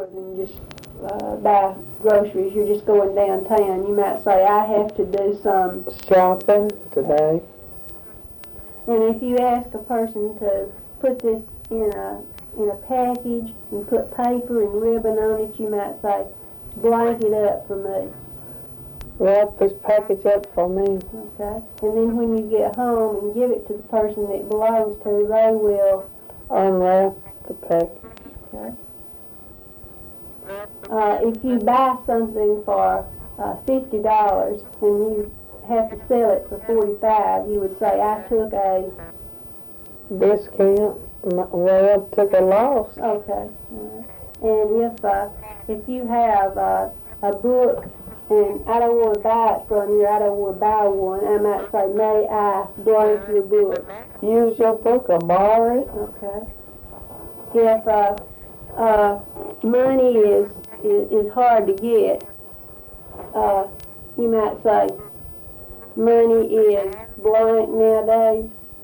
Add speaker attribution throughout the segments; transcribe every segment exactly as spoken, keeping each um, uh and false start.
Speaker 1: than just uh, buy groceries. You're just going downtown. You might say, I have to do some
Speaker 2: shopping today.
Speaker 1: And if you ask a person to put this in a in a package and put paper and ribbon on it, you might say, blank it up for me.
Speaker 2: Wrap this package up for me.
Speaker 1: Okay. And then when you get home and give it to the person that it belongs to, they will
Speaker 2: unwrap the package.
Speaker 1: Okay. Uh, if you buy something for uh, fifty dollars and you have to sell it for forty-five, you would say, I took a
Speaker 2: discount. Well, I took a loss.
Speaker 1: Okay. Uh, and if uh, if you have uh, a book and I don't want to buy it from you, I don't want to buy one, I might say, may I blank your book?
Speaker 2: Use your book or borrow it.
Speaker 1: Okay. If uh, uh, money is, is is hard to get, uh, you might say, money is blank nowadays.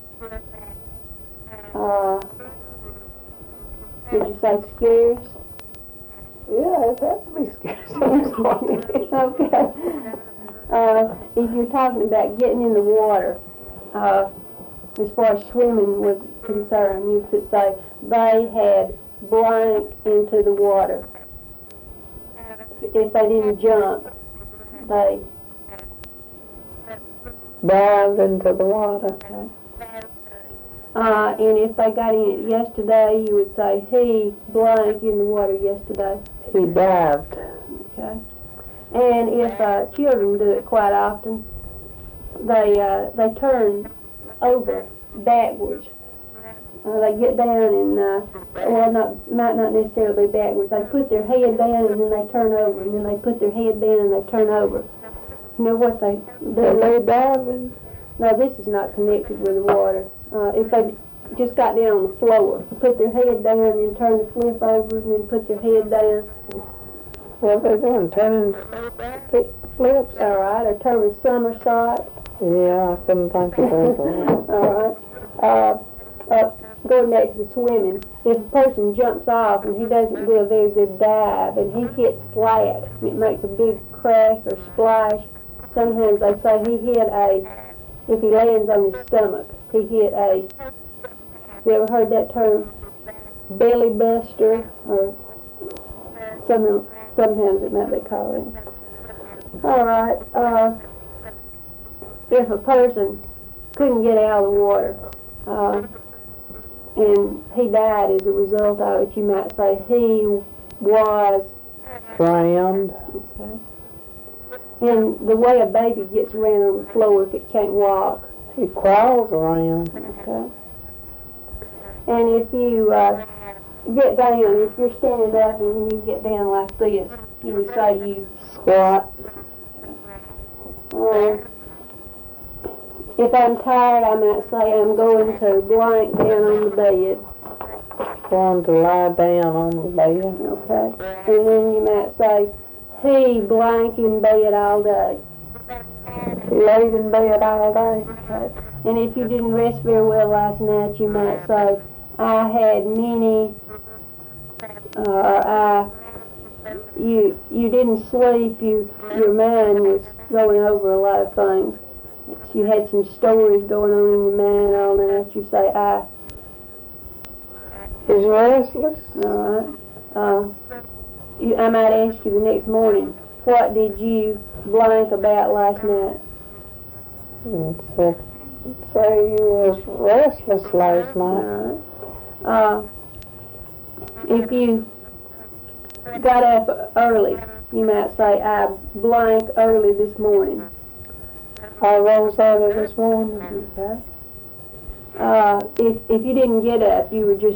Speaker 1: Uh, did you say scarce?
Speaker 2: Yeah, it has to be scarce.
Speaker 1: Okay. Uh, if you're talking about getting in the water, uh, as far as swimming was concerned, you could say they had blank into the water. If they didn't jump, they
Speaker 2: dived into the water.
Speaker 1: Okay. Uh, and if they got in it yesterday, you would say he blank in the water yesterday.
Speaker 2: He dived.
Speaker 1: Okay. And if uh, children do it quite often, they uh, they turn over backwards. Uh, they get down and, uh, well, not, might not necessarily be backwards. They put their head down and then they turn over, and then they put their head down and they turn over. You know what they do?
Speaker 2: Are they diving?
Speaker 1: No, this is not connected with the water. Uh, if they just got down on the floor, put their head down and then turn the flip over and then put their head down.
Speaker 2: What are they doing? Turning flips?
Speaker 1: All right, or turn a somersault.
Speaker 2: Yeah, I couldn't think of that.
Speaker 1: All right. Uh, uh, going back to the swimming, if a person jumps off and he doesn't do a very good dive and he hits flat, it makes a big crack or splash. Sometimes they say he hit a, if he lands on his stomach, he hit a, you ever heard that term? Belly buster, or something, sometimes it might be called it. All right. Uh, if a person couldn't get out of the water, uh, and he died as a result of it, you might say he was
Speaker 2: drowned.
Speaker 1: Okay. And the way a baby gets around on the floor if it can't walk.
Speaker 2: He crawls around.
Speaker 1: Okay. And if you uh, get down, if you're standing up and you get down like this, you would say you
Speaker 2: squat.
Speaker 1: Uh, if I'm tired, I might say I'm going to blank down on the bed.
Speaker 2: Going to lie down on the bed.
Speaker 1: Okay. And then you might say, he blank in bed all day.
Speaker 2: He laid in bed all day.
Speaker 1: Okay. And if you didn't rest very well last night, you might say, I had many, uh, or I, you, you didn't sleep, you, your mind was going over a lot of things. You had some stories going on in your mind all night. You say, I
Speaker 2: is restless.
Speaker 1: All right. Uh, you, I might ask you the next morning, what did you blank about last night?
Speaker 2: So, say you was restless last night.
Speaker 1: All right. Uh, if you got up early, you might say, I blank early this morning.
Speaker 2: I rose early this morning.
Speaker 1: Okay. Uh, if if you didn't get up, you were just